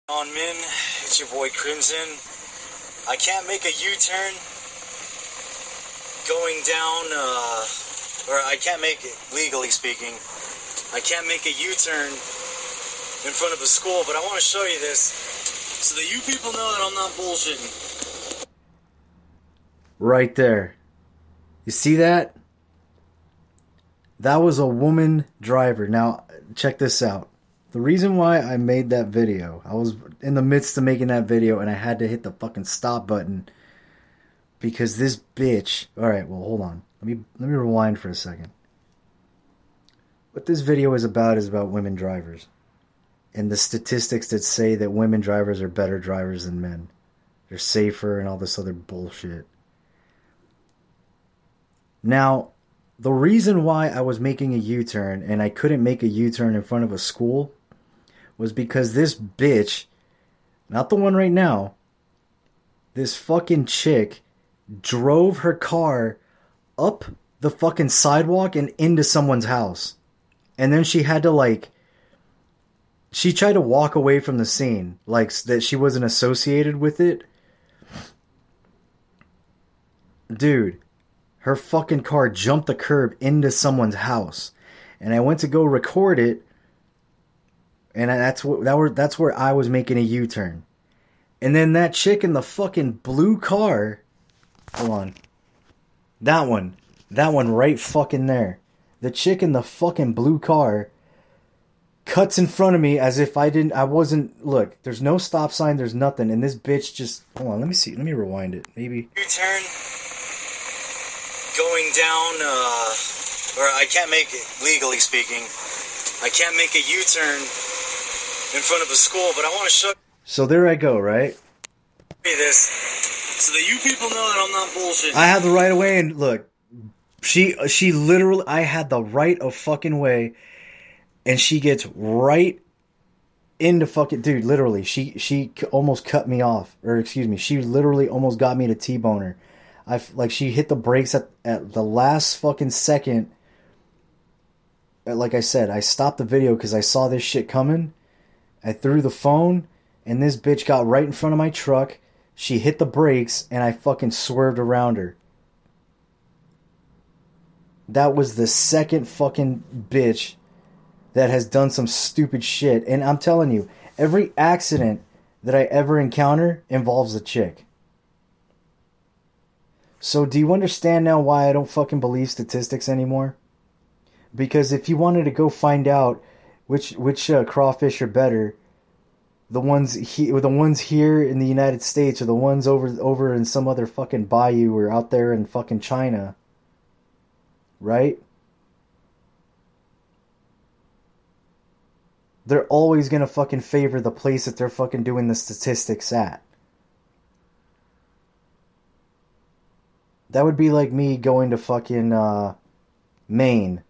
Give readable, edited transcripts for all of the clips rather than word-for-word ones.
On Min, it's your boy Crimson. I can't make a U-turn going down, or I can't make it, legally speaking, I can't make a U-turn in front of a school, but I want to show you this so that you people know that I'm not bullshitting. Right there. You see that? That was a woman driver. Now, check this out. The reason why I made that video, I was in the midst of making that video and I had to hit the fucking stop button because this bitch... Alright, well, hold on. Let me rewind for a second. What this video is about women drivers. And the statistics that say that women drivers are better drivers than men. They're safer and all this other bullshit. Now, the reason why I was making a U-turn and I couldn't make a U-turn in front of a school was because this bitch, not the one right now, this fucking chick drove her car up the fucking sidewalk and into someone's house. And then she had to she tried to walk away from the scene, like that she wasn't associated with it. Dude, her fucking car jumped the curb into someone's house. And I went to go record it. And that's where I was making a U-turn. And then that chick in the fucking blue car. Hold on. That one right fucking there. The chick in the fucking blue car cuts in front of me as if I wasn't, look, there's no stop sign, there's nothing. And this bitch just, hold on, let me see, let me rewind it, maybe. U-turn going down, or I can't make it, legally speaking, I can't make a U-turn in front of a school, but I want to show So there I go, right? you this so that you people know that I'm not bullshitting. I have the right of way, and look, she literally, I had the right of fucking way, and she gets right into fucking, dude, literally, she almost cut me off, or excuse me, she literally almost got me to T-bone her. She hit the brakes at the last fucking second. Like I said, I stopped the video because I saw this shit coming. I threw the phone, and this bitch got right in front of my truck. She hit the brakes, and I fucking swerved around her. That was the second fucking bitch that has done some stupid shit. And I'm telling you, every accident that I ever encounter involves a chick. So do you understand now why I don't fucking believe statistics anymore? Because if you wanted to go find out which crawfish are better, the ones here in the United States or the ones over in some other fucking bayou or out there in fucking China, right? They're always gonna fucking favor the place that they're fucking doing the statistics at. That would be like me going to fucking Maine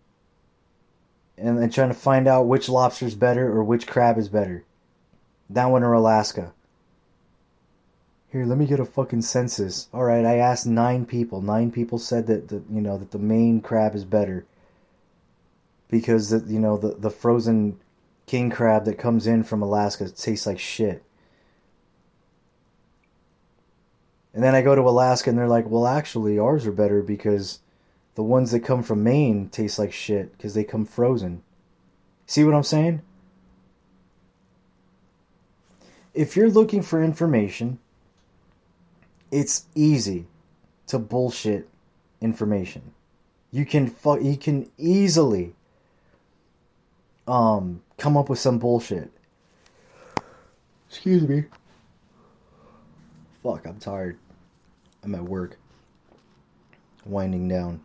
and trying to find out which lobster's better or which crab is better. That one or Alaska. Here, let me get a fucking census. Alright, I asked 9 people. 9 people said that the Maine crab is better. Because the frozen king crab that comes in from Alaska tastes like shit. And then I go to Alaska and they're like, well, actually, ours are better because the ones that come from Maine taste like shit because they come frozen. See what I'm saying? If you're looking for information, it's easy to bullshit information. You can easily come up with some bullshit. Excuse me. Fuck, I'm tired. I'm at work. Winding down.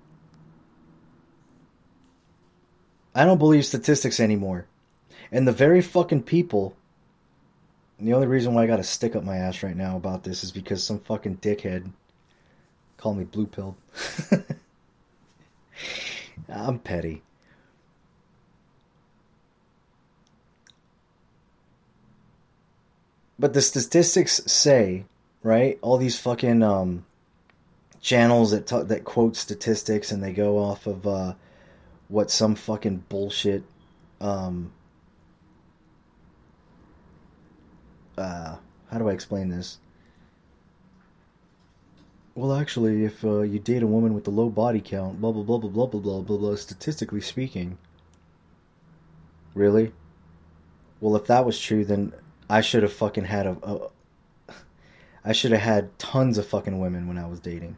I don't believe statistics anymore. And the very fucking people... And the only reason why I got a stick up my ass right now about this is because some fucking dickhead called me blue pilled. I'm petty. But the statistics say, right? All these fucking channels that quote statistics and they go off of what some fucking bullshit how do I explain this? Well, actually, if you date a woman with a low body count, blah blah blah blah blah blah blah blah blah, statistically speaking. Really? Well, if that was true, then I should have fucking had I should have had tons of fucking women when I was dating.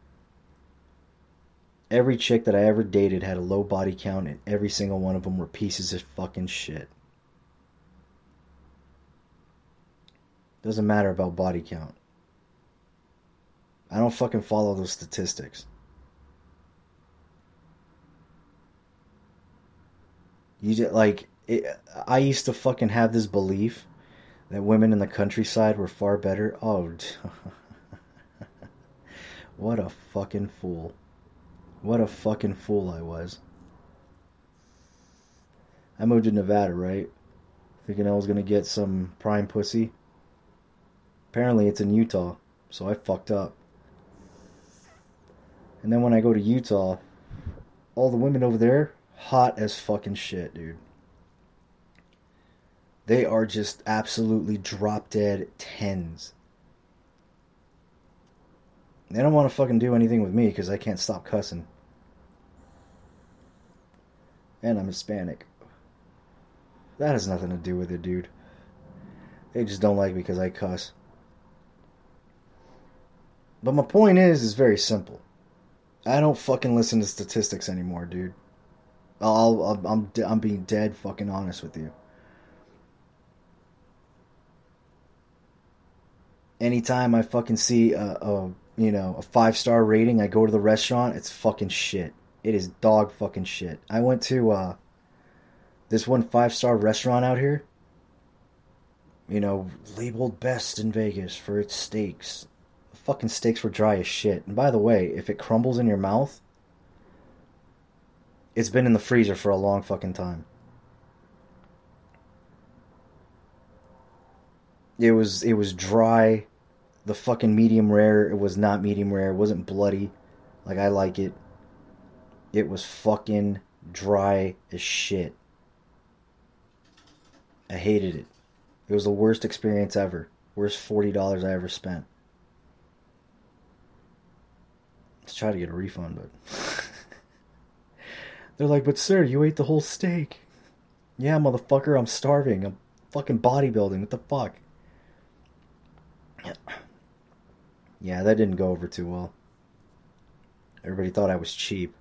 Every chick that I ever dated had a low body count, and every single one of them were pieces of fucking shit. Doesn't matter about body count. I don't fucking follow those statistics. You just, like, I used to fucking have this belief that women in the countryside were far better. Oh, what a fucking fool. What a fucking fool I was. I moved to Nevada, right? Thinking I was gonna get some prime pussy. Apparently it's in Utah, so I fucked up. And then when I go to Utah, all the women over there, hot as fucking shit, dude. They are just absolutely drop dead 10s. They don't want to fucking do anything with me because I can't stop cussing. And I'm Hispanic. That has nothing to do with it, dude. They just don't like me because I cuss. But my point is very simple. I don't fucking listen to statistics anymore, dude. I'm being dead fucking honest with you. Anytime I fucking see a 5-star rating, I go to the restaurant, it's fucking shit. It is dog fucking shit. I went to this one 5-star restaurant out here. Labeled best in Vegas for its steaks. The fucking steaks were dry as shit. And by the way, if it crumbles in your mouth, it's been in the freezer for a long fucking time. It was dry. The fucking medium rare, it was not medium rare. It wasn't bloody like I like it. It was fucking dry as shit. I hated it. It was the worst experience ever. Worst $40 I ever spent. Let's try to get a refund, but... They're like, but sir, you ate the whole steak. Yeah, motherfucker, I'm starving. I'm fucking bodybuilding. What the fuck? Yeah, that didn't go over too well. Everybody thought I was cheap.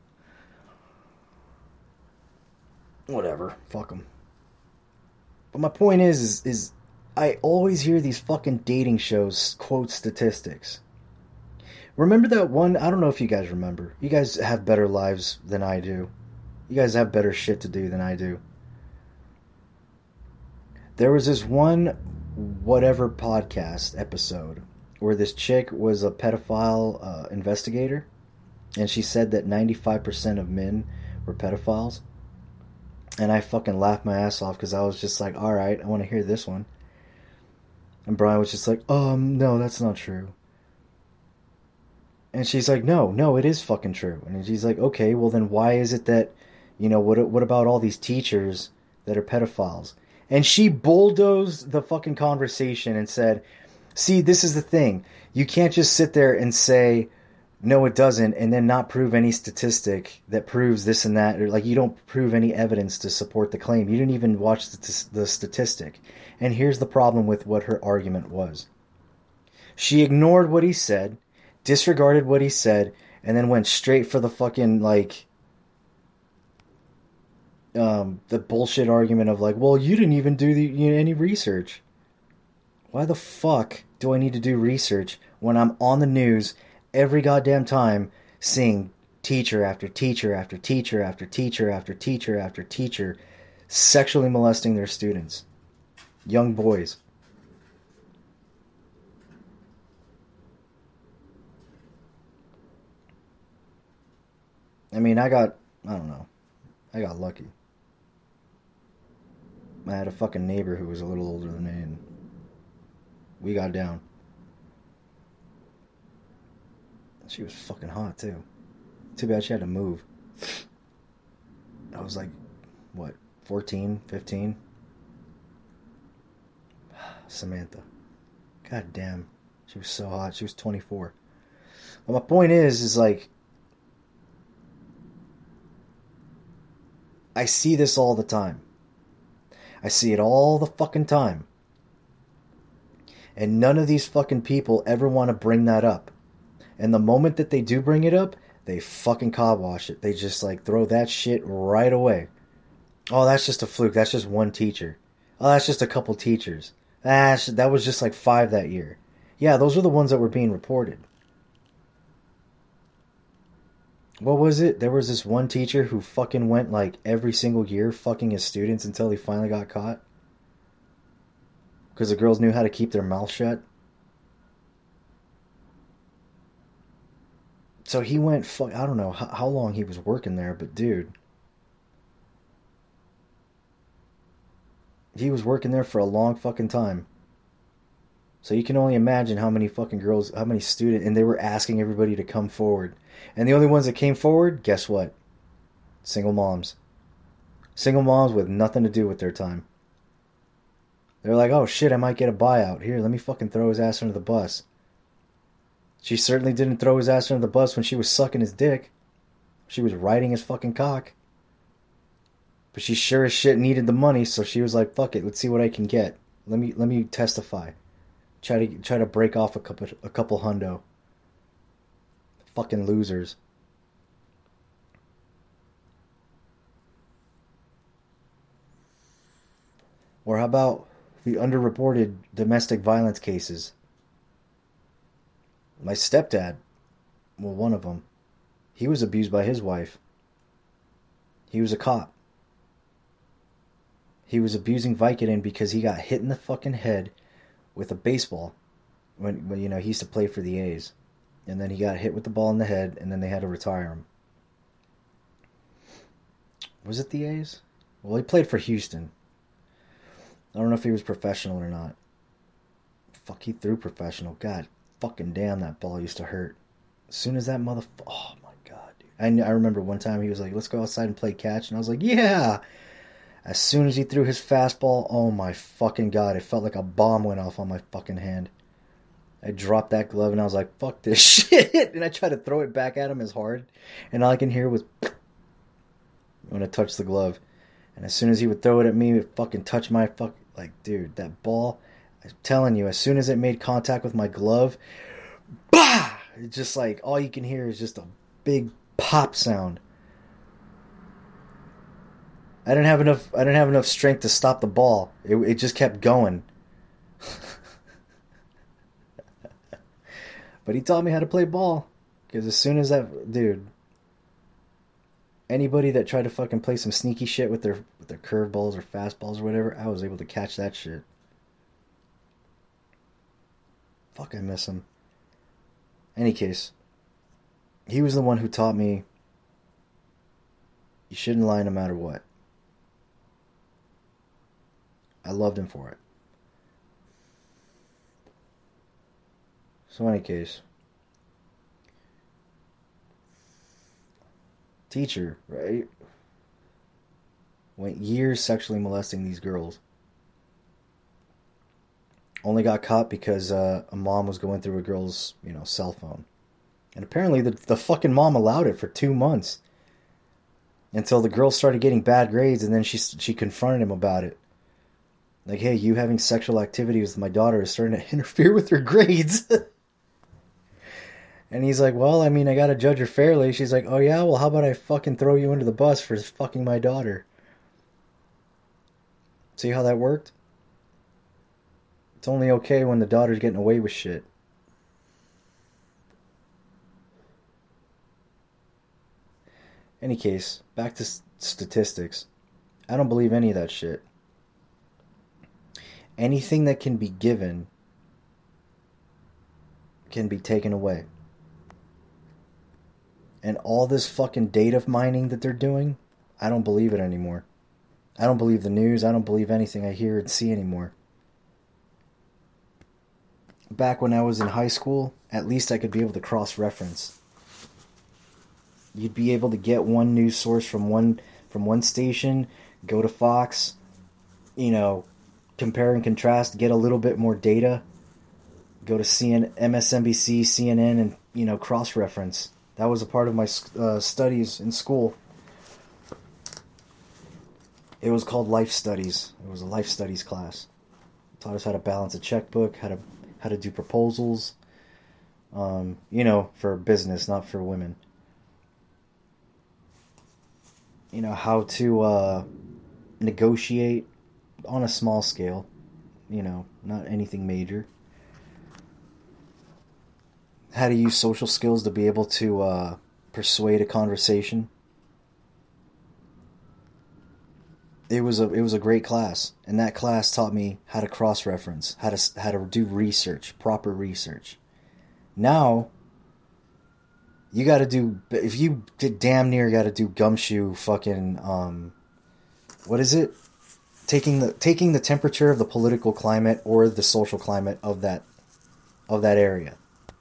Whatever. Fuck them. But my point is I always hear these fucking dating shows quote statistics. Remember that one? I don't know if you guys remember. You guys have better lives than I do. You guys have better shit to do than I do. There was this one whatever podcast episode where this chick was a pedophile investigator, and she said that 95% of men were pedophiles. And I fucking laughed my ass off because I was just like, alright, I want to hear this one. And Brian was just like, no, that's not true. And she's like, no, it is fucking true. And she's like, okay, well then why is it that, what about all these teachers that are pedophiles? And she bulldozed the fucking conversation and said, see, this is the thing. You can't just sit there and say, no, it doesn't, and then not prove any statistic that proves this and that. Or, like, you don't prove any evidence to support the claim. You didn't even watch the statistic. And here's the problem with what her argument was. She ignored what he said, disregarded what he said, and then went straight for the fucking, like, the bullshit argument of, like, well, you didn't even do any research. Why the fuck do I need to do research when I'm on the news every goddamn time seeing teacher after teacher after teacher after teacher after teacher after teacher sexually molesting their students? Young boys. I mean, I got lucky. I had a fucking neighbor who was a little older than me, and we got down. She was fucking hot, too. Too bad she had to move. I was like, what, 14, 15? Samantha. God damn. She was so hot. She was 24. But my point is like, I see this all the time. I see it all the fucking time. And none of these fucking people ever want to bring that up. And the moment that they do bring it up, they fucking cobwash it. They just like throw that shit right away. Oh, that's just a fluke. That's just one teacher. Oh, that's just a couple teachers. That was just like 5 that year. Yeah, those are the ones that were being reported. What was it? There was this one teacher who fucking went like every single year fucking his students until he finally got caught. Because the girls knew how to keep their mouth shut. So he went, I don't know how long he was working there, but dude. He was working there for a long fucking time. So you can only imagine how many fucking girls, how many students, and they were asking everybody to come forward. And the only ones that came forward, guess what? Single moms. Single moms with nothing to do with their time. They're like, oh shit, I might get a buyout. Here, let me fucking throw his ass under the bus. She certainly didn't throw his ass under the bus when she was sucking his dick. She was riding his fucking cock. But she sure as shit needed the money, so she was like, fuck it, let's see what I can get. Let me testify. Try to break off a couple hundo. Fucking losers. Or how about the underreported domestic violence cases? My stepdad, well, one of them, he was abused by his wife. He was a cop. He was abusing Vicodin because he got hit in the fucking head with a baseball when you know, he used to play for the A's. And then he got hit with the ball in the head, and then they had to retire him. Was it the A's? Well, he played for Houston. I don't know if he was professional or not. Fuck, he threw professional. God fucking damn, that ball used to hurt. As soon as that motherfucker... Oh my god, dude. I remember one time he was like, let's go outside and play catch. And I was like, yeah! As soon as he threw his fastball, oh my fucking god, it felt like a bomb went off on my fucking hand. I dropped that glove and I was like, fuck this shit. And I tried to throw it back at him as hard. And all I can hear was when I touched the glove. And as soon as he would throw it at me, it fucking touched my fuck. Like, dude, that ball, I'm telling you, as soon as it made contact with my glove, bah! It's just like, all you can hear is just a big pop sound. I didn't have enough strength to stop the ball. It just kept going. But he taught me how to play ball. Because as soon as that... Dude. Anybody that tried to fucking play some sneaky shit with their curveballs or fastballs or whatever, I was able to catch that shit. Fuck, I miss him. Any case. He was the one who taught me you shouldn't lie no matter what. I loved him for it. So any case, teacher, right, went years sexually molesting these girls. Only got caught because a mom was going through a girl's, cell phone. And apparently the fucking mom allowed it for 2 months. Until the girl started getting bad grades, and then she confronted him about it. Like, hey, you having sexual activity with my daughter is starting to interfere with your grades. And he's like, well, I mean, I gotta judge her fairly. She's like, oh yeah? Well, how about I fucking throw you under the bus for fucking my daughter? See how that worked? It's only okay when the daughter's getting away with shit. Any case, back to statistics. I don't believe any of that shit. Anything that can be given can be taken away. And all this fucking data mining that they're doing, I don't believe it anymore. I don't believe the news. I don't believe anything I hear and see anymore. Back when I was in high school, at least I could be able to cross-reference. You'd be able to get one news source from one station, go to Fox, compare and contrast, get a little bit more data, go to MSNBC, CNN, and, you know, cross-reference. That was a part of my studies in school. It was called Life Studies. It was a life studies class. It taught us how to balance a checkbook, how to do proposals. You know, for business, not for women. You know, how to negotiate on a small scale. You know, not anything major. How to use social skills to be able to persuade a conversation. It was a great class, and that class taught me how to cross-reference, how to do research, proper research. Now, you got to do, if you damn near got to do gumshoe fucking what is it? Taking the temperature of the political climate or the social climate of that area.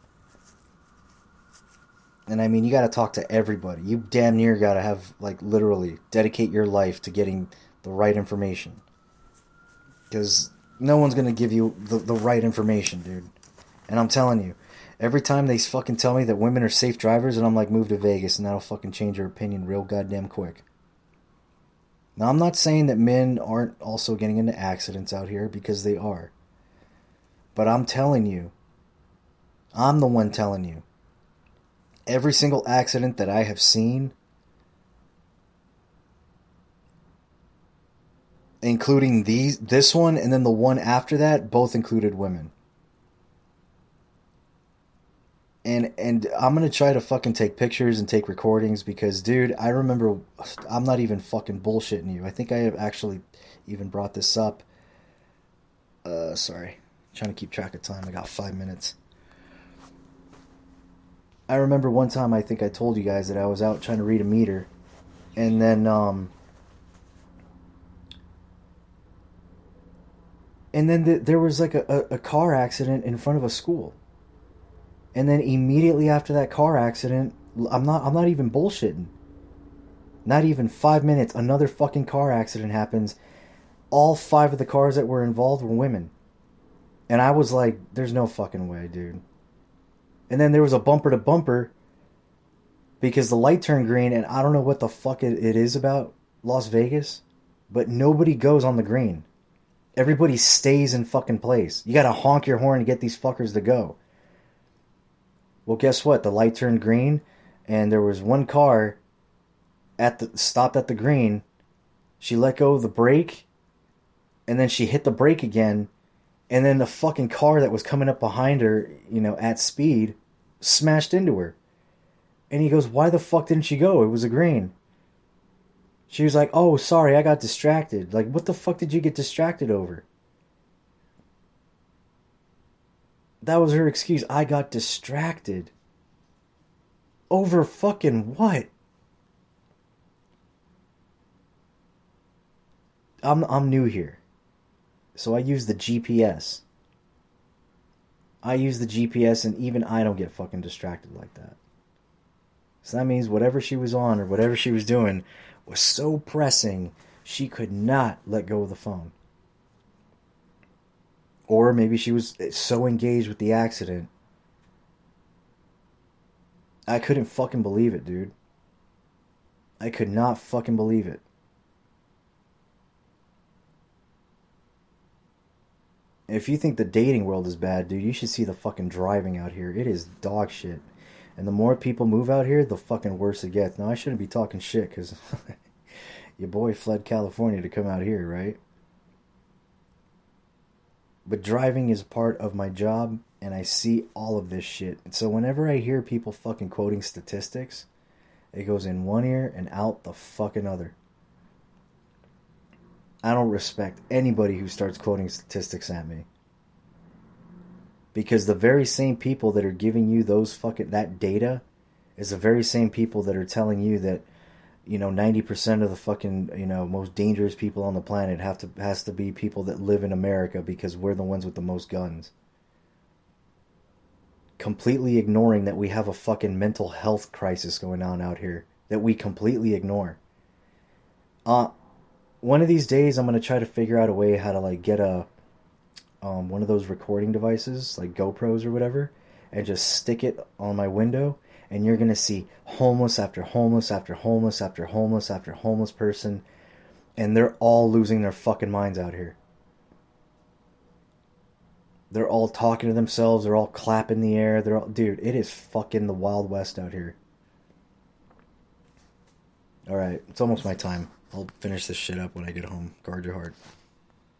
And I mean, you got to talk to everybody. You damn near got to have, like, literally dedicate your life to getting the right information. Because no one's going to give you the right information, dude. And I'm telling you, every time they fucking tell me that women are safe drivers, and I'm like, move to Vegas, and that'll fucking change your opinion real goddamn quick. Now, I'm not saying that men aren't also getting into accidents out here, because they are. But I'm telling you, I'm the one telling you, every single accident that I have seen, including this one and then the one after that, both included women. And I'm going to try to fucking take pictures and take recordings because, dude, I remember, I'm not even fucking bullshitting you. I think I have actually even brought this up. Sorry. Trying to keep track of time. I got 5 minutes. I remember one time I think I told you guys that I was out trying to read a meter. And then, there was like a car accident in front of a school. And then immediately after that car accident, I'm not even bullshitting. Not even 5 minutes, another fucking car accident happens. All 5 of the cars that were involved were women. And I was like, there's no fucking way, dude. And then there was a bumper to bumper because the light turned green, and I don't know what the fuck it is about Las Vegas, but nobody goes on the green. Everybody stays in fucking place. You gotta honk your horn to get these fuckers to go. Well, guess what? The light turned green, and there was one car stopped at the green. She let go of the brake, and then she hit the brake again, and then the fucking car that was coming up behind her, you know, at speed, smashed into her. And he goes, why the fuck didn't she go? It was a green. She was like, oh, sorry, I got distracted. Like, what the fuck did you get distracted over? That was her excuse. I got distracted. Over fucking what? I'm new here. So I use the GPS. I use the GPS, and even I don't get fucking distracted like that. So that means whatever she was on or whatever she was doing was so pressing, she could not let go of the phone. Or maybe she was so engaged with the accident. I couldn't fucking believe it, dude. I could not fucking believe it. If you think the dating world is bad, dude, you should see the fucking driving out here. It is dog shit. And the more people move out here, the fucking worse it gets. Now, I shouldn't be talking shit, because your boy fled California to come out here, right? But driving is part of my job, and I see all of this shit. And so whenever I hear people fucking quoting statistics, it goes in one ear and out the fucking other. I don't respect anybody who starts quoting statistics at me. Because the very same people that are giving you that data is the very same people that are telling you that, 90% of the fucking, most dangerous people on the planet has to be people that live in America because we're the ones with the most guns. Completely ignoring that we have a fucking mental health crisis going on out here that we completely ignore. One of these days, I'm going to try to figure out a way how to, get a one of those recording devices, like GoPros or whatever, and just stick it on my window, and you're gonna see homeless after homeless after homeless after homeless after homeless person, and they're all losing their fucking minds out here. They're all talking to themselves. They're all clapping the air. They're all, dude, it is fucking the Wild West out here. Alright, it's almost my time. I'll finish this shit up when I get home. Guard your heart.